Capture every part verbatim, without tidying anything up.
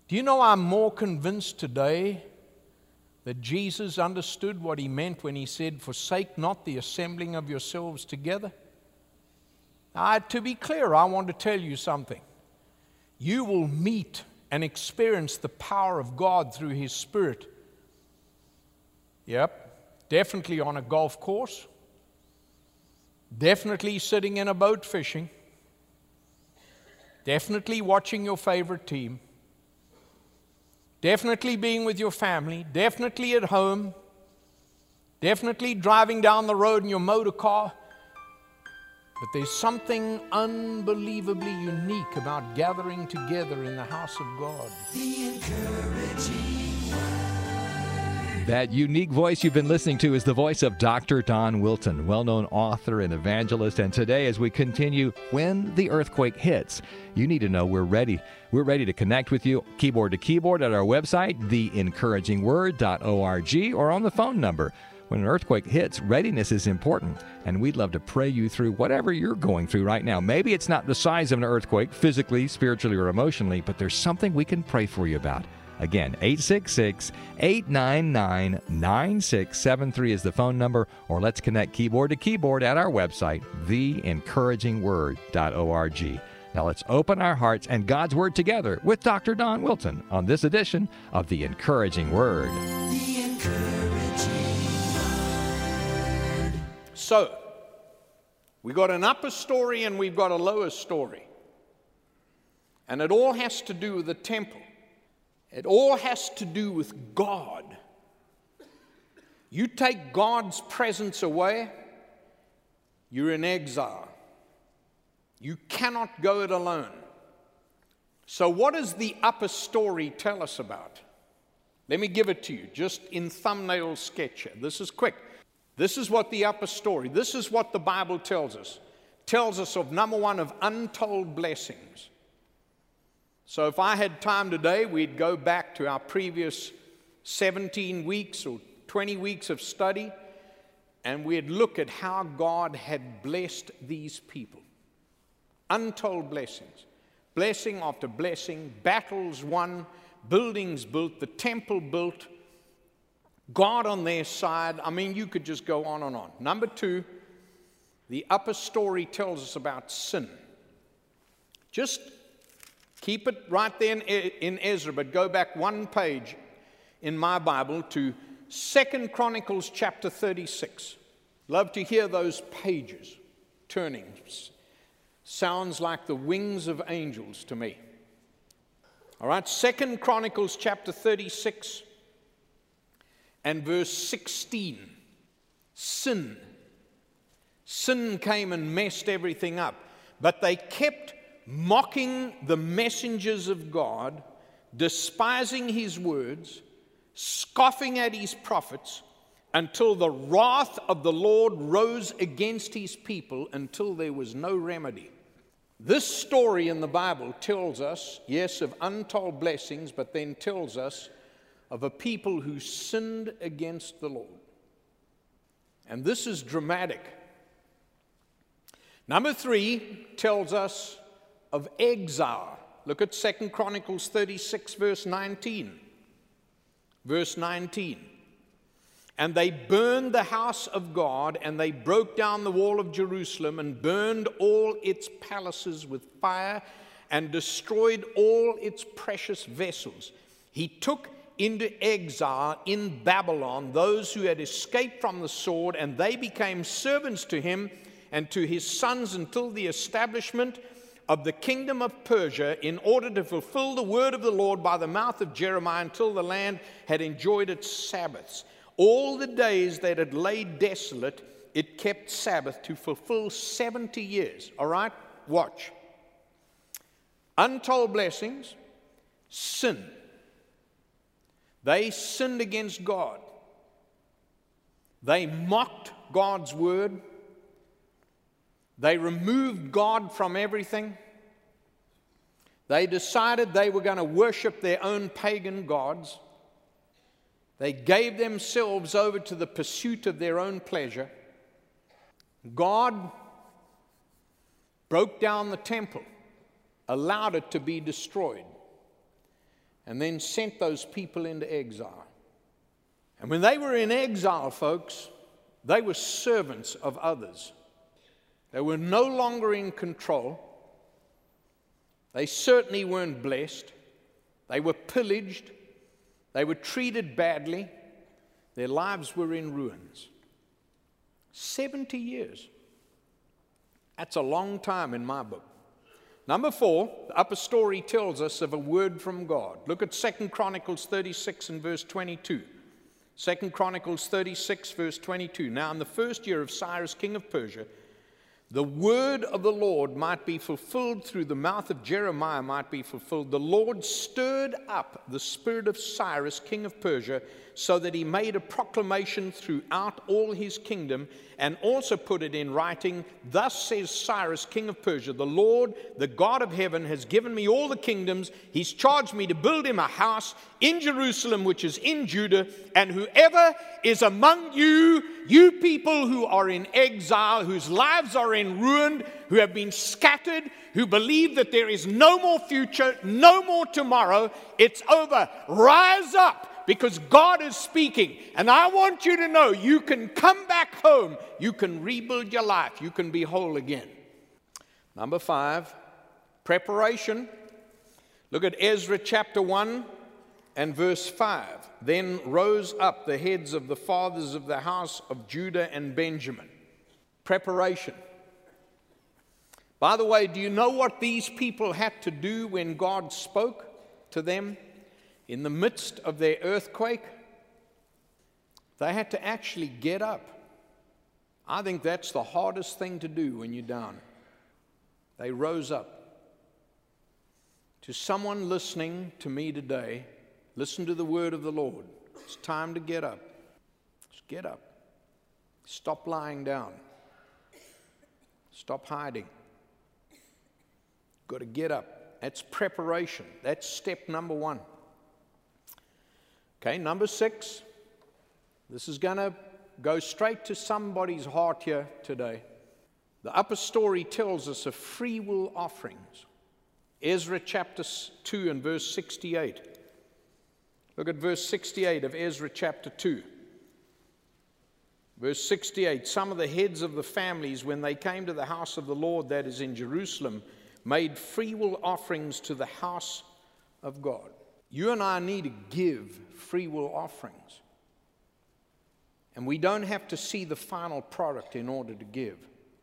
Do you know I'm more convinced today that Jesus understood what he meant when he said, forsake not the assembling of yourselves together? Now, to be clear, I want to tell you something. You will meet and experience the power of God through his Spirit. Yep, definitely on a golf course. Definitely sitting in a boat fishing. Definitely watching your favorite team. Definitely being with your family. Definitely at home. Definitely driving down the road in your motor car. But there's something unbelievably unique about gathering together in the house of God. The encouraging word. That unique voice you've been listening to is the voice of Doctor Don Wilton, well-known author and evangelist. And today, as we continue, when the earthquake hits, you need to know we're ready. We're ready to connect with you, keyboard to keyboard, at our website, the encouraging word dot org, or on the phone number. When an earthquake hits, readiness is important, and we'd love to pray you through whatever you're going through right now. Maybe it's not the size of an earthquake, physically, spiritually, or emotionally, but there's something we can pray for you about. Again, eight six six, eight nine nine, nine six seven three is the phone number, or let's connect keyboard to keyboard at our website, the encouraging word dot org. Now let's open our hearts and God's Word together with Doctor Don Wilton on this edition of The Encouraging Word. The encouraging word. So, we got an upper story and we've got a lower story. And it all has to do with the temple. It all has to do with God. You take God's presence away, you're in exile. You cannot go it alone. So what does the upper story tell us about? Let me give it to you, just in thumbnail sketch. This is quick. This is what the upper story, this is what the Bible tells us. Tells us of, number one, of untold blessings. So if I had time today, we'd go back to our previous seventeen weeks or twenty weeks of study, and we'd look at how God had blessed these people. Untold blessings. Blessing after blessing, battles won, buildings built, the temple built, God on their side. I mean, you could just go on and on. Number two, the upper story tells us about sin. Just keep it right there in, in Ezra, but go back one page in my Bible to Second Chronicles chapter thirty-six. Love to hear those pages turning. Sounds like the wings of angels to me. All right, Second Chronicles chapter thirty-six and verse sixteen. Sin. Sin came and messed everything up. But they kept mocking the messengers of God, despising his words, scoffing at his prophets, until the wrath of the Lord rose against his people, until there was no remedy. This story in the Bible tells us, yes, of untold blessings, but then tells us of a people who sinned against the Lord. And this is dramatic. Number three tells us of exile. Look at Second Chronicles thirty-six, verse nineteen. Verse nineteen. And they burned the house of God, and they broke down the wall of Jerusalem, and burned all its palaces with fire, and destroyed all its precious vessels. He took into exile in Babylon those who had escaped from the sword, and they became servants to him and to his sons until the establishment of the kingdom of Persia, in order to fulfill the word of the Lord by the mouth of Jeremiah, until the land had enjoyed its Sabbaths. All the days that it lay desolate, it kept Sabbath to fulfill seventy years. All right? Watch. Untold blessings, sin. They sinned against God. They mocked God's word. They removed God from everything. They decided they were going to worship their own pagan gods. They gave themselves over to the pursuit of their own pleasure. God broke down the temple, allowed it to be destroyed. and then sent those people into exile. And when they were in exile, folks, they were servants of others. They were no longer in control. They certainly weren't blessed. They were pillaged. They were treated badly. Their lives were in ruins. seventy years. That's a long time in my book. Number four, the upper story tells us of a word from God. Look at Second Chronicles thirty-six and verse twenty-two. Second Chronicles thirty-six, verse twenty-two. Now in the first year of Cyrus, king of Persia, the word of the Lord might be fulfilled through the mouth of Jeremiah might be fulfilled. The Lord stirred up the spirit of Cyrus, king of Persia, so that he made a proclamation throughout all his kingdom and also put it in writing. Thus says Cyrus, king of Persia, the Lord, the God of heaven, has given me all the kingdoms. He's charged me to build him a house in Jerusalem, which is in Judah, and whoever is among you, you people who are in exile, whose lives are in ruin, who have been scattered, who believe that there is no more future, no more tomorrow, it's over. Rise up, because God is speaking. And I want you to know you can come back home. You can rebuild your life. You can be whole again. Number five, preparation. Look at Ezra chapter one and verse five. Then rose up the heads of the fathers of the house of Judah and Benjamin. Preparation. By the way, do you know what these people had to do when God spoke to them? In the midst of their earthquake, they had to actually get up. I think that's the hardest thing to do when you're down. They rose up. To someone listening to me today, listen to the word of the Lord. It's time to get up. Just get up. Stop lying down. Stop hiding. Got to get up. That's preparation. That's step number one. Okay, number six, this is going to go straight to somebody's heart here today. The upper story tells us of free will offerings. Ezra chapter two and verse sixty-eight. Look at verse sixty-eight of Ezra chapter two. Verse sixty-eight, some of the heads of the families, when they came to the house of the Lord that is in Jerusalem, made free will offerings to the house of God. You and I need to give free will offerings. And we don't have to see the final product in order to give.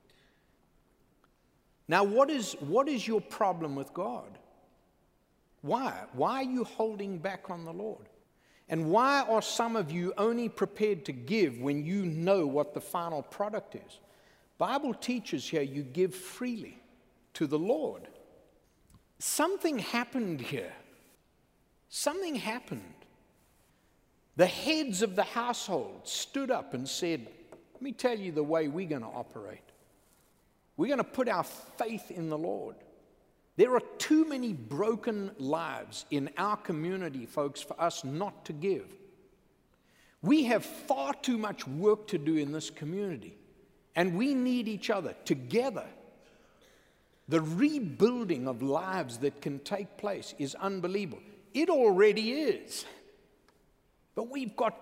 Now, what is, what is your problem with God? Why? Why are you holding back on the Lord? And why are some of you only prepared to give when you know what the final product is? Bible teaches here you give freely to the Lord. Something happened here. Something happened. The heads of the household stood up and said, let me tell you the way we're going to operate. We're going to put our faith in the Lord. There are too many broken lives in our community, folks, for us not to give. We have far too much work to do in this community, and we need each other together. The rebuilding of lives that can take place is unbelievable. It already is. But we've got,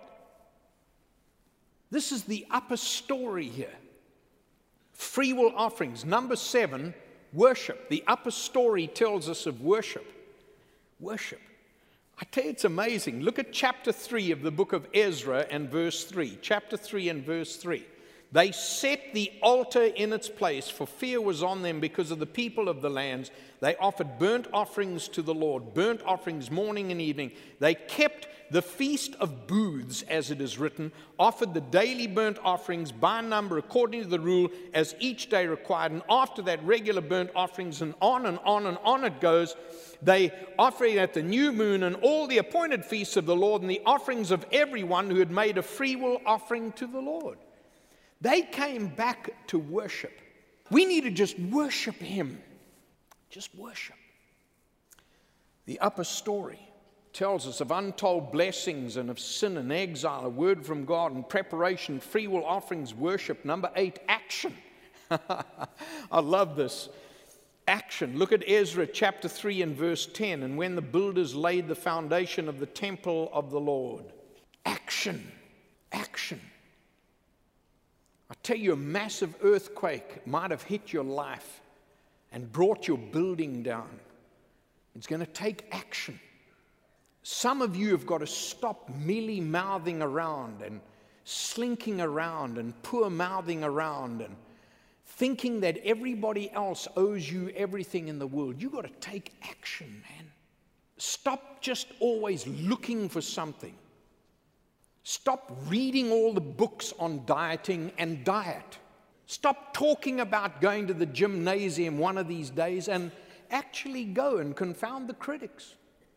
this is the upper story here. Free will offerings. Number seven, worship. The upper story tells us of worship. Worship. I tell you, it's amazing. Look at chapter three of the book of Ezra and verse three. Chapter three and verse three. They set the altar in its place, for fear was on them because of the people of the lands. They offered burnt offerings to the Lord, burnt offerings morning and evening. They kept the feast of booths, as it is written, offered the daily burnt offerings by number according to the rule as each day required. And after that, regular burnt offerings, and on and on and on it goes. They offered at the new moon and all the appointed feasts of the Lord and the offerings of everyone who had made a freewill offering to the Lord. They came back to worship. We need to just worship Him. Just worship. The upper story tells us of untold blessings and of sin and exile, a word from God and preparation, free will offerings, worship. Number eight, action. I love this. Action. Look at Ezra chapter three and verse ten. And when the builders laid the foundation of the temple of the Lord. Action. Action. I tell you, a massive earthquake might have hit your life and brought your building down. It's going to take action. Some of you have got to stop mealy mouthing around and slinking around and poor mouthing around and thinking that everybody else owes you everything in the world. You've got to take action, man. Stop just always looking for something. Stop reading all the books on dieting and diet. Stop talking about going to the gymnasium one of these days and actually go and confound the critics.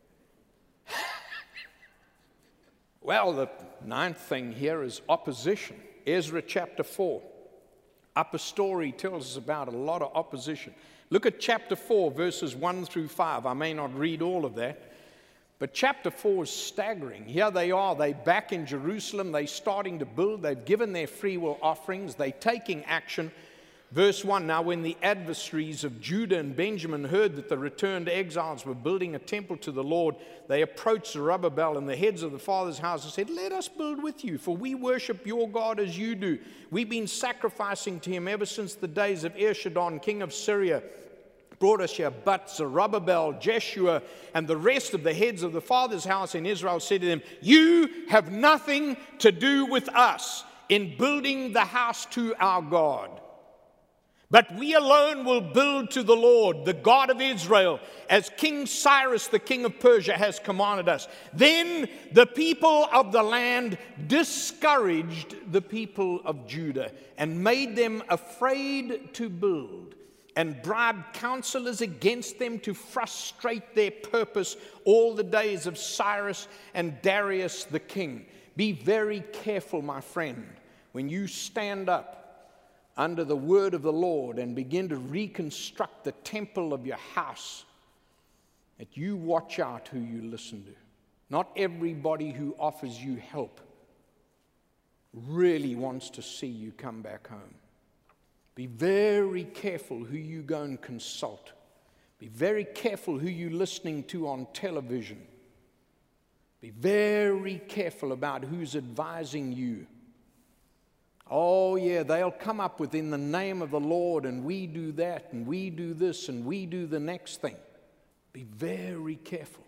Well, the ninth thing here is opposition. Ezra chapter four. Upper story tells us about a lot of opposition. Look at chapter four, verses one through five. I may not read all of that, but chapter four is staggering. Here they are, they back in Jerusalem, they're starting to build, they've given their free will offerings, they're taking action. Verse one, now when the adversaries of Judah and Benjamin heard that the returned exiles were building a temple to the Lord, they approached Zerubbabel and the heads of the father's house and said, let us build with you, for we worship your God as you do. We've been sacrificing to him ever since the days of Esarhaddon, king of Syria, brought us here. But Zerubbabel, Jeshua, and the rest of the heads of the father's house in Israel said to them, you have nothing to do with us in building the house to our God. But we alone will build to the Lord, the God of Israel, as King Cyrus, the king of Persia, has commanded us. Then the people of the land discouraged the people of Judah and made them afraid to build, and bribed counselors against them to frustrate their purpose all the days of Cyrus and Darius the king. Be very careful, my friend, when you stand up under the word of the Lord and begin to reconstruct the temple of your house, that you watch out who you listen to. Not everybody who offers you help really wants to see you come back home. Be very careful who you go and consult. Be very careful who you're listening to on television. Be very careful about who's advising you. Oh, yeah, they'll come up with in the name of the Lord, and we do that, and we do this, and we do the next thing. Be very careful.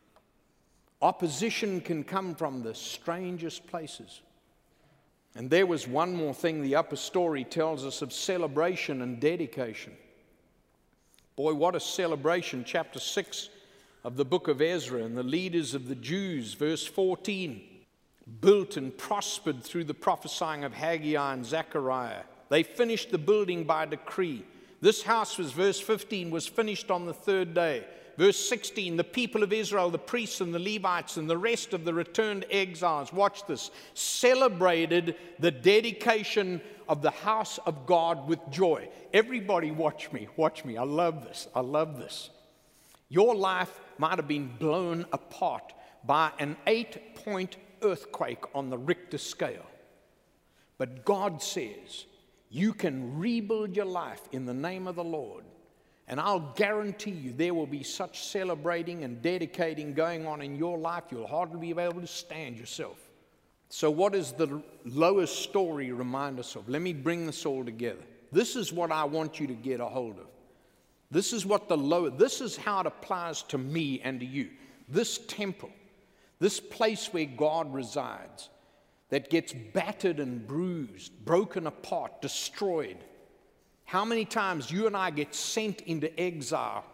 Opposition can come from the strangest places. And there was one more thing the upper story tells us of celebration and dedication. Boy, what a celebration. Chapter six of the book of Ezra, and the leaders of the Jews, verse fourteen. Built and prospered through the prophesying of Haggai and Zechariah. They finished the building by decree. This house was, verse fifteen, was finished on the third day. Verse sixteen, the people of Israel, the priests and the Levites and the rest of the returned exiles, watch this, celebrated the dedication of the house of God with joy. Everybody watch me, watch me. I love this, I love this. Your life might have been blown apart by an eight-point earthquake on the Richter scale. But God says you can rebuild your life in the name of the Lord. And I'll guarantee you there will be such celebrating and dedicating going on in your life, you'll hardly be able to stand yourself. So what does the lowest story remind us of? Let me bring this all together. This is what I want you to get a hold of. This is what the lower, this is how it applies to me and to you. This temple, this place where God resides, that gets battered and bruised, broken apart, destroyed. How many times you and I get sent into exile?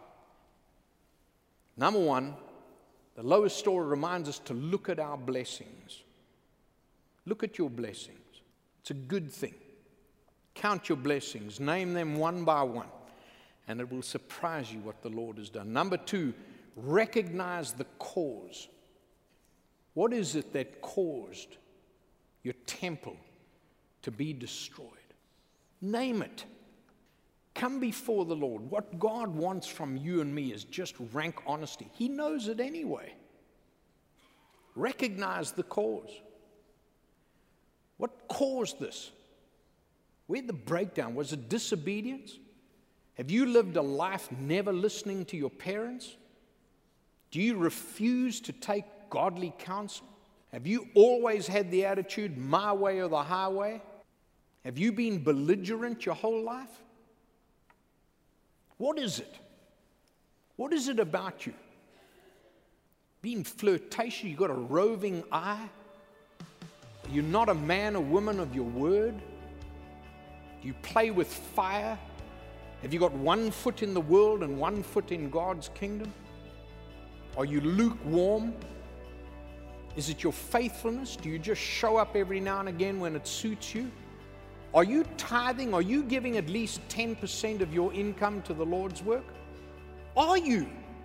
Number one, the lowest story reminds us to look at our blessings. Look at your blessings. It's a good thing. Count your blessings. Name them one by one. And it will surprise you what the Lord has done. Number two, recognize the cause. What is it that caused your temple to be destroyed? Name it. Come before the Lord. What God wants from you and me is just rank honesty. He knows it anyway. Recognize the cause. What caused this? Where'd the breakdown? Was it disobedience? Have you lived a life never listening to your parents? Do you refuse to take godly counsel? Have you always had the attitude, my way or the highway? Have you been belligerent your whole life? What is it? What is it about you? Being flirtatious, you've got a roving eye? You're not a man or woman of your word? Do you play with fire? Have you got one foot in the world and one foot in God's kingdom? Are you lukewarm? Is it your faithfulness? Do you just show up every now and again when it suits you? Are you tithing? Are you giving at least ten percent of your income to the Lord's work? Are you?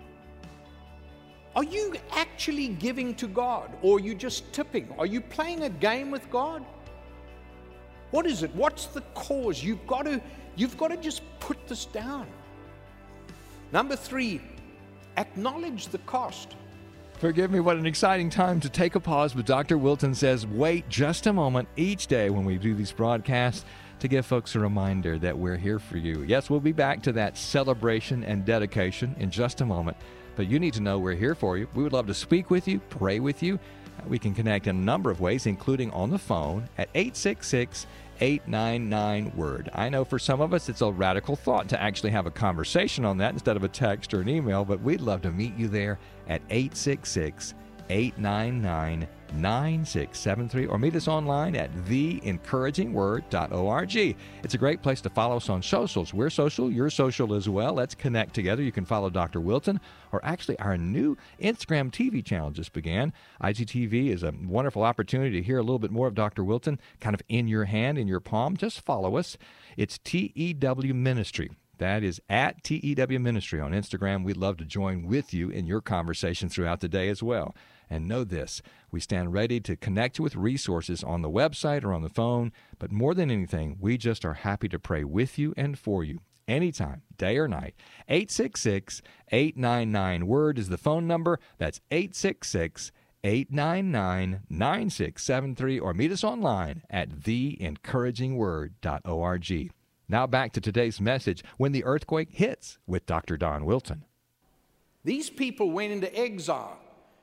Are you actually giving to God, or are you just tipping? Are you playing a game with God? What is it? What's the cause? You've got to, you've got to just put this down. Number three, acknowledge the cost. Forgive me, what an exciting time to take a pause, but Doctor Wilton says wait just a moment each day when we do these broadcasts to give folks a reminder that we're here for you. Yes, we'll be back to that celebration and dedication in just a moment, but you need to know we're here for you. We would love to speak with you, pray with you. We can connect in a number of ways, including on the phone at eight six six, eight nine nine, word. I know for some of us it's a radical thought to actually have a conversation on that instead of a text or an email, but we'd love to meet you there at eight six six, eight nine nine, nine six seven three, or meet us online at the encouraging word dot org. It's a great place to follow us on socials. We're social, you're social as well. Let's connect together. You can follow Doctor Wilton, or actually our new Instagram T V channel just began. I G T V is a wonderful opportunity to hear a little bit more of Doctor Wilton kind of in your hand, in your palm. Just follow us. It's T E W Ministry. That is at T E W Ministry on Instagram. We'd love to join with you in your conversation throughout the day as well. And know this, we stand ready to connect you with resources on the website or on the phone, but more than anything, we just are happy to pray with you and for you anytime, day or night. eight six six, eight nine nine, word is the phone number. That's eight six six, eight nine nine, nine six seven three, or meet us online at the encouraging word dot org. Now back to today's message, When the Earthquake Hits, with Doctor Don Wilton. These people went into exile.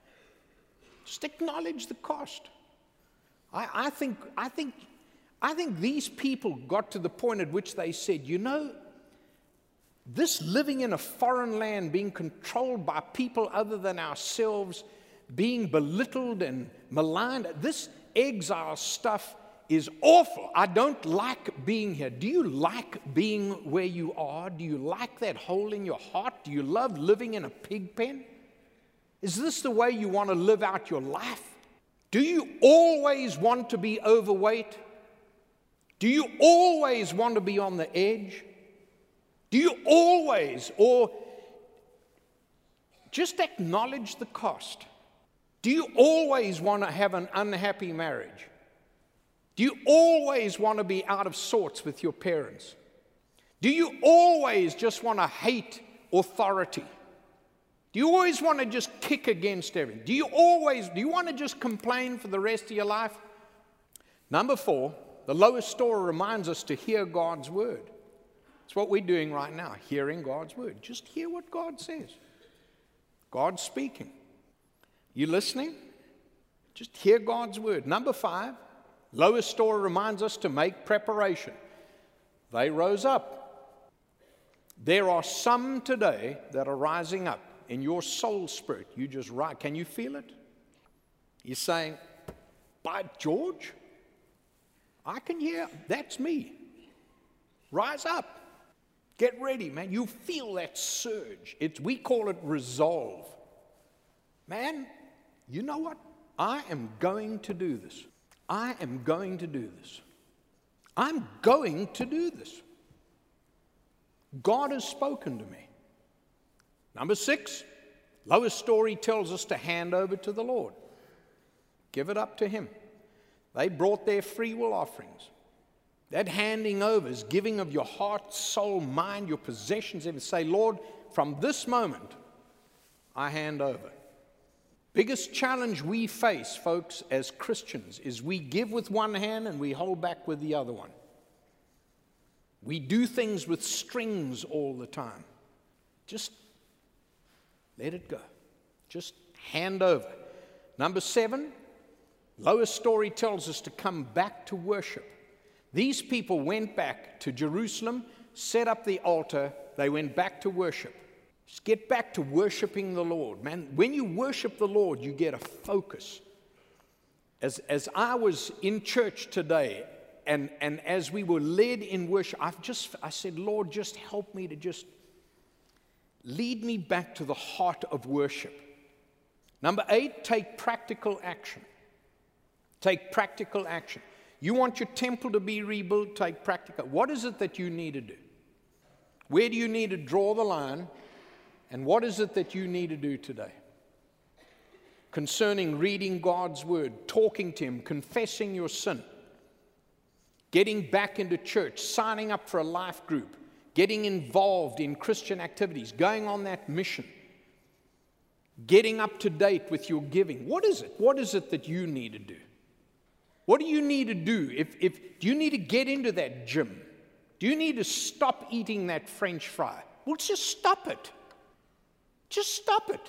Just acknowledge the cost. I, I think, I think, I think these people got to the point at which they said, you know, this living in a foreign land, being controlled by people other than ourselves, being belittled and maligned, this exile stuff is awful. I don't like being here. Do you like being where you are? Do you like that hole in your heart? Do you love living in a pig pen? Is this the way you want to live out your life? Do you always want to be overweight? Do you always want to be on the edge? Do you always, or just acknowledge the cost? Do you always want to have an unhappy marriage? Do you always want to be out of sorts with your parents? Do you always just want to hate authority? Do you always want to just kick against everything? Do you always, do you want to just complain for the rest of your life? Number four, the lowest story reminds us to hear God's word. It's what we're doing right now, hearing God's word. Just hear what God says. God's speaking. You listening? Just hear God's word. Number five, lowest story reminds us to make preparation. They rose up. There are some today that are rising up. In your soul spirit, you just rise. Can you feel it? You're saying, by George, I can hear, that's me. Rise up. Get ready, man. You feel that surge. It's, we call it resolve. Man, you know what? I am going to do this. I am going to do this. I'm going to do this. God has spoken to me. Number six, lowest story tells us to hand over to the Lord. Give it up to Him. They brought their free will offerings. That handing over is giving of your heart, soul, mind, your possessions, and say, Lord, from this moment, I hand over. Biggest challenge we face, folks, as Christians, is we give with one hand and we hold back with the other one. We do things with strings all the time. Just let it go. Just hand over. Number seven, Lois' story tells us to come back to worship. These people went back to Jerusalem, set up the altar, they went back to worship. Just get back to worshiping the Lord. Man, when you worship the Lord, you get a focus. As, as I was in church today, and, and as we were led in worship, I've just, I said, Lord, just help me to just lead me back to the heart of worship. Number eight, take practical action. Take practical action. You want your temple to be rebuilt, take practical. What is it that you need to do? Where do you need to draw the line? And what is it that you need to do today? Concerning reading God's word, talking to Him, confessing your sin, getting back into church, signing up for a life group, getting involved in Christian activities, going on that mission, getting up to date with your giving. What is it? What is it that you need to do? What do you need to do? If, if, do you need to get into that gym? Do you need to stop eating that French fry? Well, just stop it. Just stop it.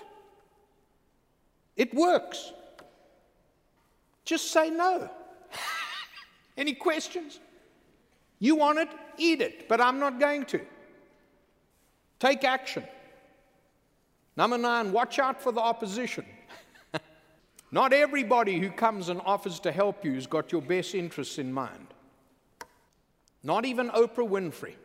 It works. Just say no. Any questions? You want it? Eat it, but I'm not going to. Take action. Number nine, watch out for the opposition. Not everybody who comes and offers to help you has got your best interests in mind. Not even Oprah Winfrey.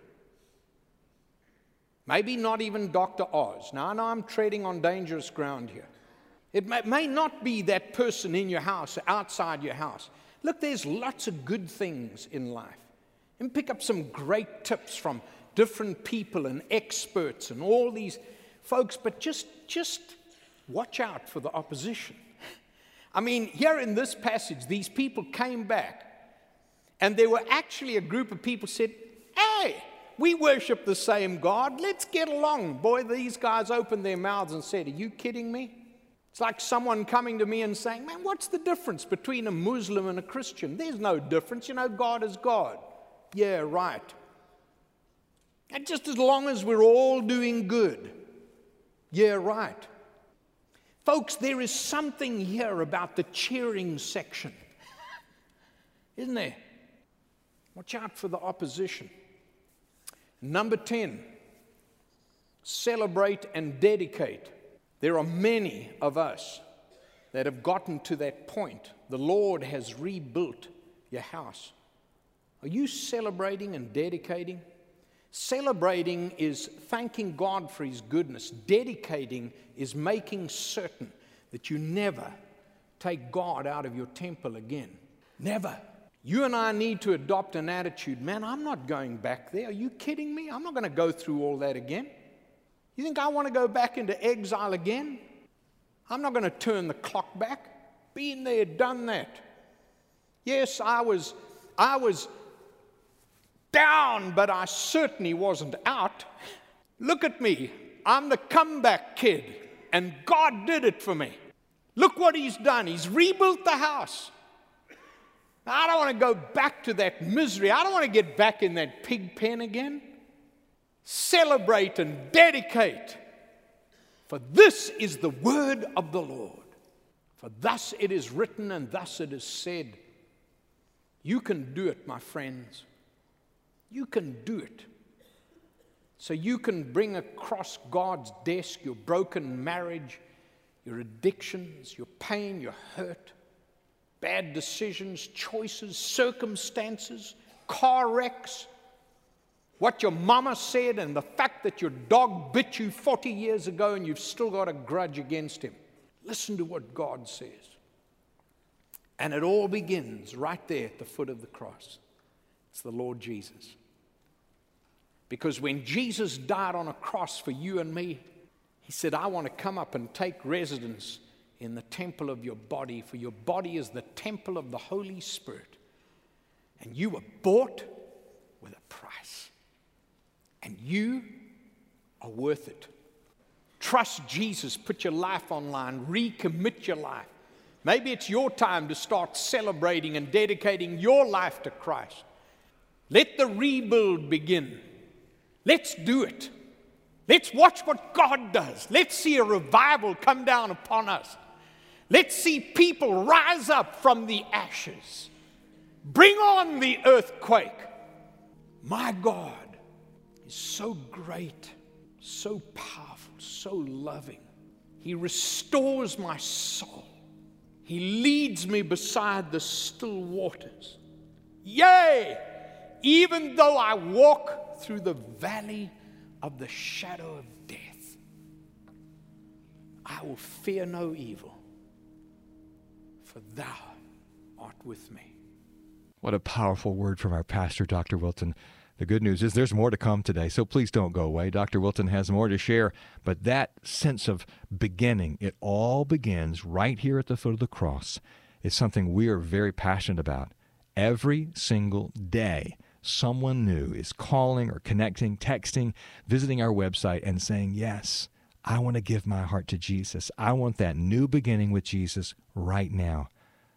Maybe not even Doctor Oz. Now, I know I'm treading on dangerous ground here. It may, may not be that person in your house, outside your house. Look, there's lots of good things in life. And pick up some great tips from different people and experts and all these folks, but just, just watch out for the opposition. I mean, here in this passage, these people came back, and there were actually a group of people said, hey, we worship the same God. Let's get along. Boy, these guys opened their mouths and said, are you kidding me? It's like someone coming to me and saying, man, what's the difference between a Muslim and a Christian? There's no difference. You know, God is God. Yeah, right. And just as long as we're all doing good. Yeah, right. Folks, there is something here about the cheering section. Isn't there? Watch out for the opposition. Number ten, celebrate and dedicate. There are many of us that have gotten to that point. The Lord has rebuilt your house. Are you celebrating and dedicating? Celebrating is thanking God for His goodness. Dedicating is making certain that you never take God out of your temple again. Never. You and I need to adopt an attitude, man, I'm not going back there. Are you kidding me? I'm not going to go through all that again. You think I want to go back into exile again? I'm not going to turn the clock back. Been there, done that. Yes, I was, I was down, but I certainly wasn't out. Look at me. I'm the comeback kid, and God did it for me. Look what He's done. He's rebuilt the house. I don't want to go back to that misery. I don't want to get back in that pig pen again. Celebrate and dedicate. For this is the word of the Lord. For thus it is written and thus it is said. You can do it, my friends. You can do it. So you can bring across God's desk your broken marriage, your addictions, your pain, your hurt, bad decisions, choices, circumstances, car wrecks, what your mama said, and the fact that your dog bit you forty years ago and you've still got a grudge against him. Listen to what God says. And it all begins right there at the foot of the cross. It's the Lord Jesus. Because when Jesus died on a cross for you and me, He said, I want to come up and take residence in the temple of your body, for your body is the temple of the Holy Spirit. And you were bought with a price. And you are worth it. Trust Jesus. Put your life online. Recommit your life. Maybe it's your time to start celebrating and dedicating your life to Christ. Let the rebuild begin. Let's do it. Let's watch what God does. Let's see a revival come down upon us. Let's see people rise up from the ashes. Bring on the earthquake. My God is so great, so powerful, so loving. He restores my soul. He leads me beside the still waters. Yea, even though I walk through the valley of the shadow of death, I will fear no evil, for thou art with me. What a powerful word from our pastor, Doctor Wilton. The good news is there's more to come today, so please don't go away. Doctor Wilton has more to share, but that sense of beginning, it all begins right here at the foot of the cross, is something we are very passionate about. Every single day, someone new is calling or connecting, texting, visiting our website and saying, yes, I want to give my heart to Jesus. I want that new beginning with Jesus right now.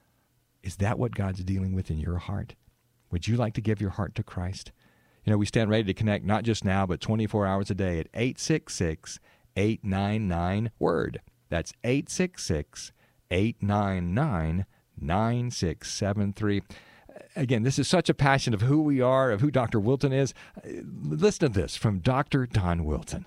Is that what God's dealing with in your heart? Would you like to give your heart to Christ? You know, we stand ready to connect not just now, but twenty-four hours a day at eight six six, eight nine nine, WORD. That's eight six six, eight nine nine, nine six seven three. Again, this is such a passion of who we are, of who Doctor Wilton is. Listen to this from Doctor Don Wilton.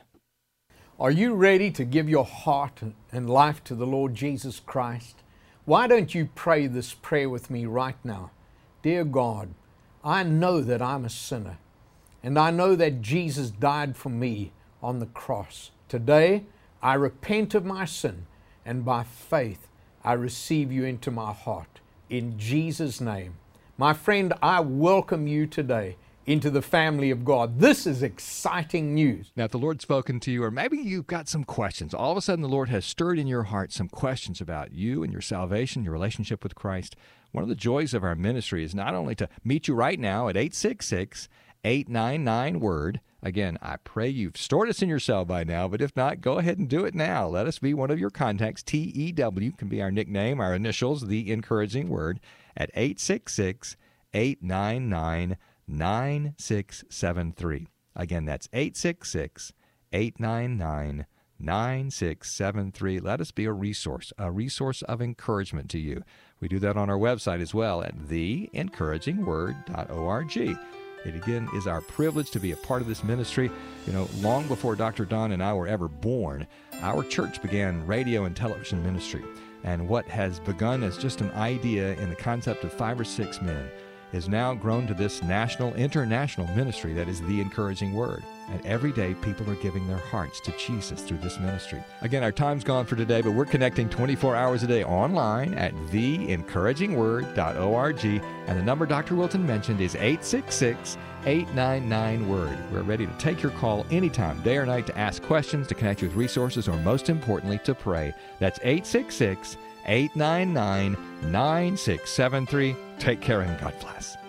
Are you ready to give your heart and life to the Lord Jesus Christ? Why don't you pray this prayer with me right now? Dear God, I know that I'm a sinner, and I know that Jesus died for me on the cross. Today, I repent of my sin, and by faith, I receive you into my heart. In Jesus' name. My friend, I welcome you today into the family of God. This is exciting news. Now, if the Lord's spoken to you, or maybe you've got some questions, all of a sudden the Lord has stirred in your heart some questions about you and your salvation, your relationship with Christ. One of the joys of our ministry is not only to meet you right now at eight six six, eight nine nine, WORD. Again, I pray you've stored us in your cell by now, but if not, go ahead and do it now. Let us be one of your contacts. T E W can be our nickname, our initials, the encouraging word, at eight six six, eight nine nine, nine six seven three. Again, that's eight six six, eight nine nine, nine six seven three. Let us be a resource, a resource of encouragement to you. We do that on our website as well at the encouraging word dot org. It again is our privilege to be a part of this ministry. You know, long before Doctor Don and I were ever born, our church began radio and television ministry. And what has begun as just an idea in the concept of five or six men has now grown to this national, international ministry that is the encouraging word. And every day people are giving their hearts to Jesus through this ministry. Again, our time's gone for today, but we're connecting twenty-four hours a day online at the encouraging word dot org. And the number Doctor Wilton mentioned is eight six six, eight nine nine, WORD. We're ready to take your call anytime, day or night, to ask questions, to connect you with resources, or most importantly, to pray. That's eight six six, eight nine nine, nine six seven three. Take care and God bless.